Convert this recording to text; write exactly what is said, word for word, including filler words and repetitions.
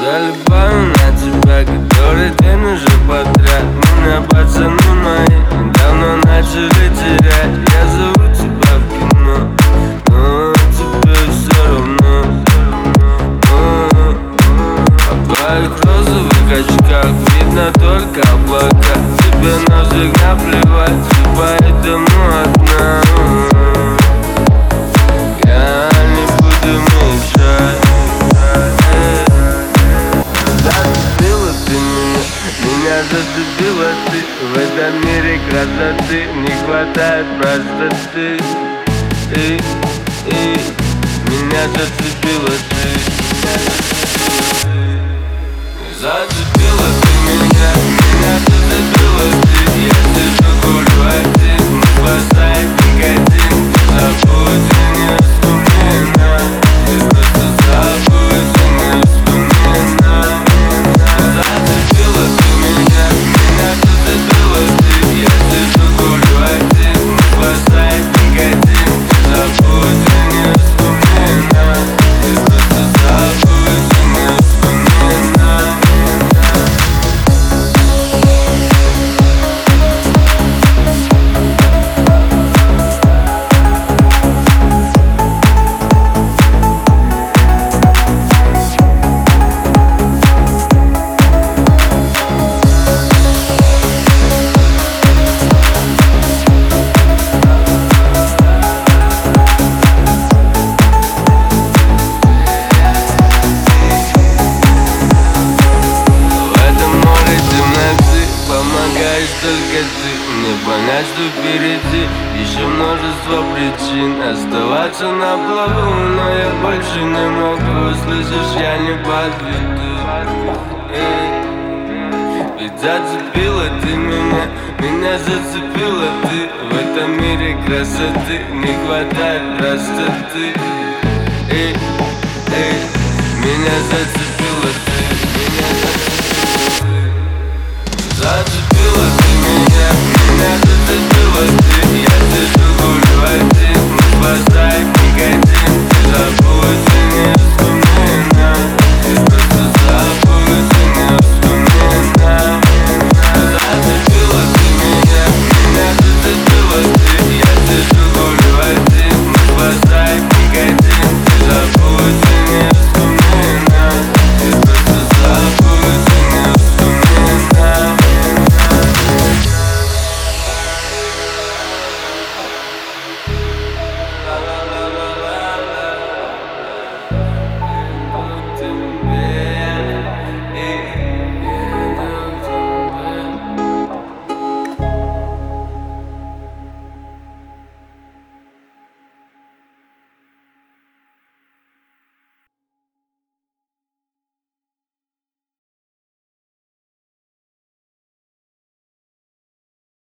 Залипаю на тебя, который день уже подряд. Меня пацаны мои давно начали терять. Я зову тебя в кино, но тебе все равно. В твоих розовых очках видно только облака. Тебе навсегда плевать, и поэтому одна. Я не буду мешать. Зацепила ты меня, меня зацепила ты. В этом мире красоты не хватает простоты. И, и, меня зацепила ты. Зацепила ты меня, меня зацепила ты. Я сижу, курю один, не спасает никотин. Забудь, я не вспоминаю, ты просто забудь, я не вспоминаю. Зацепила ты меня, меня зацепила ты. Я сижу, курю один, не спасает никотин. Забудь, я не вспоминаю, ты просто забудь, я не вспоминаю. Помогаешь только ты мне понять, что впереди еще множество причин оставаться на плаву, но я больше не могу. Слышишь, я не подведу. Ведь зацепила ты меня, меня зацепила ты. В этом мире красоты не хватает простоты. Эй, эй, меня зацепила.